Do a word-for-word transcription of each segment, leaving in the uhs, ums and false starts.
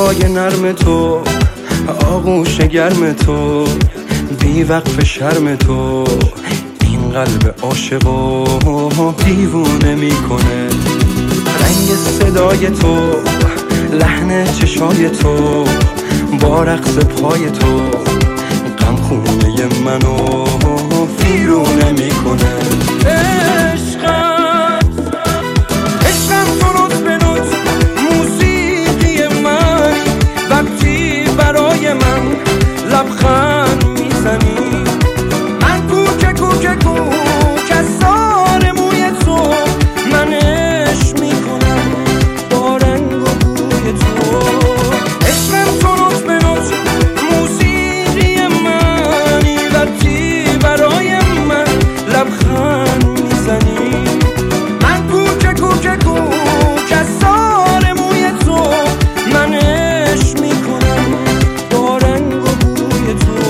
صدای نرم تو، آغوش گرم تو، بی وقف شرم تو، این قلب عاشقو دیوونه میکنه. رنگ صدای تو، لحن چشای تو، با رقص پای تو، غم خونه منو ویرونه میکنه. عشقم عشقم تو نوت به نوت موسیقی من، وقتی برای من لبخند میزنی، من کوچه کوچه کوچه سار موی تو، من عشق میکنم با رنگ و بوی تو. عشقم تو نوت به نوت موسیقی منی، وقتی برای من لبخند میزنی، من کوچه کوچه کوچه سار موی تو، من عشق میکنم با رنگ و بوی تو.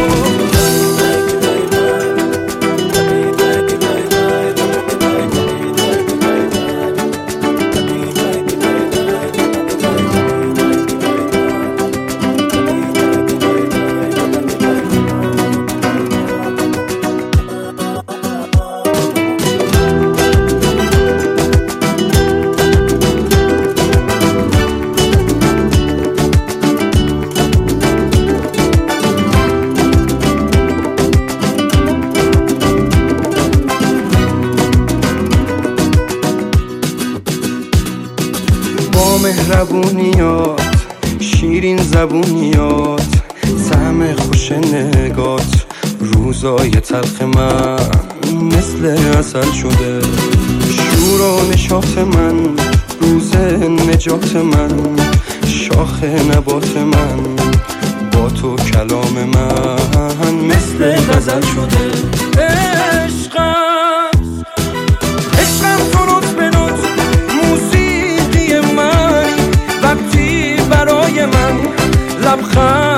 با مهربونیات، شیرین زبونیات، طعم خوش نگات، روزای تلخ من مثل عسل شده. شور و نشاط من، روز نجات من، شاخ نبات من، با تو کلام من مثل غزل شده. عشقم عشقم تو نوت به نوت موسیقی من، وقتی برای من لبخند